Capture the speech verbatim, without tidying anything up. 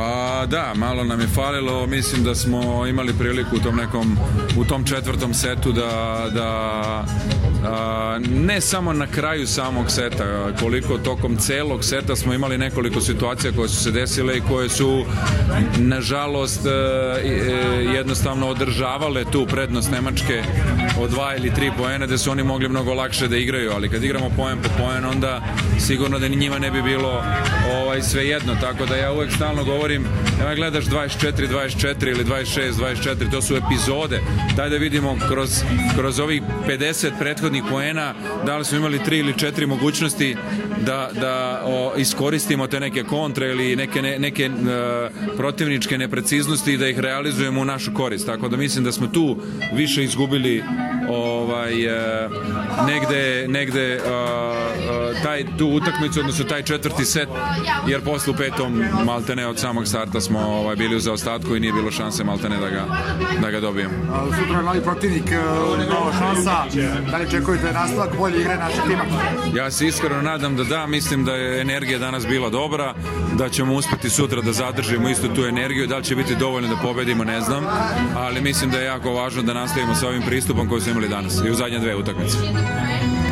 Pa da, malo nam je falilo, mislim da smo imali priliku u tom nekom, u tom četvrtom setu da, da a, ne samo na kraju samog seta, koliko tokom celog seta smo imali nekoliko situacija koje su se desile i koje su nažalost jednostavno održavale tu prednost Nemačke od dva ili tri poena, da su oni mogli mnogo lakše da igraju, ali kad igramo poen po poen, onda sigurno da ni njima ne bi bilo ovaj, sve jedno, tako da ja uvek stalno govorim, nema gledaš dvadeset četiri dvadeset četiri ili dvadeset šest dvadeset četiri, to su epizode, daj da vidimo kroz, kroz ovih pedeset prethodnih poena, da li smo imali tri ili četiri mogućnosti da, da o, iskoristimo te neke kontre ili neke, ne, neke uh, protivničke nepreciznosti i da ih realizujemo u našu korist, tako da mislim da smo tu više izgubili ovaj, uh, negde, negde uh, uh, taj, tu utakmicu, odnosno taj četvrti set, jer posle u petom maltene od samog starta smo ovaj, bili u zaostatku i nije bilo šanse maltene da ga, da ga dobijemo. Sutra je novi protivnik, nova šansa, da li čekujete nastavak bolje igre našeg tima? Ja se iskreno nadam da da, mislim da je energija danas bila dobra, da ćemo uspeti sutra da zadržimo istu tu energiju, da li će biti dovoljno da pobedimo, ne znam, ali mislim da je jako važno da nastavimo sa ovim pristupom koji smo imali danas i u zadnje dve utakmice.